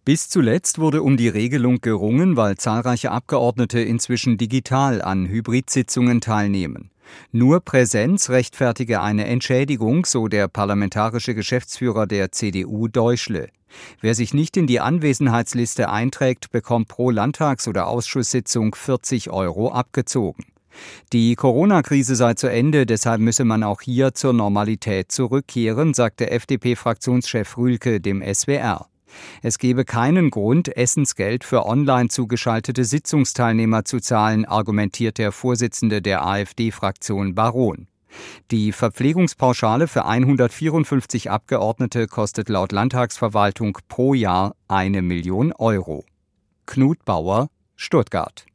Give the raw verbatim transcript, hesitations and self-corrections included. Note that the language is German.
Bis zuletzt wurde um die Regelung gerungen, weil zahlreiche Abgeordnete inzwischen digital an Hybridsitzungen teilnehmen. Nur Präsenz rechtfertige eine Entschädigung, so der parlamentarische Geschäftsführer der C D U Deuschle. Wer sich nicht in die Anwesenheitsliste einträgt, bekommt pro Landtags- oder Ausschusssitzung vierzig Euro abgezogen. Die Corona-Krise sei zu Ende, deshalb müsse man auch hier zur Normalität zurückkehren, sagte F D P-Fraktionschef Rühlke dem S W R. Es gebe keinen Grund, Essensgeld für online zugeschaltete Sitzungsteilnehmer zu zahlen, argumentiert der Vorsitzende der AfD-Fraktion Baron. Die Verpflegungspauschale für hundertvierundfünfzig Abgeordnete kostet laut Landtagsverwaltung pro Jahr eine Million Euro. Knut Bauer, Stuttgart.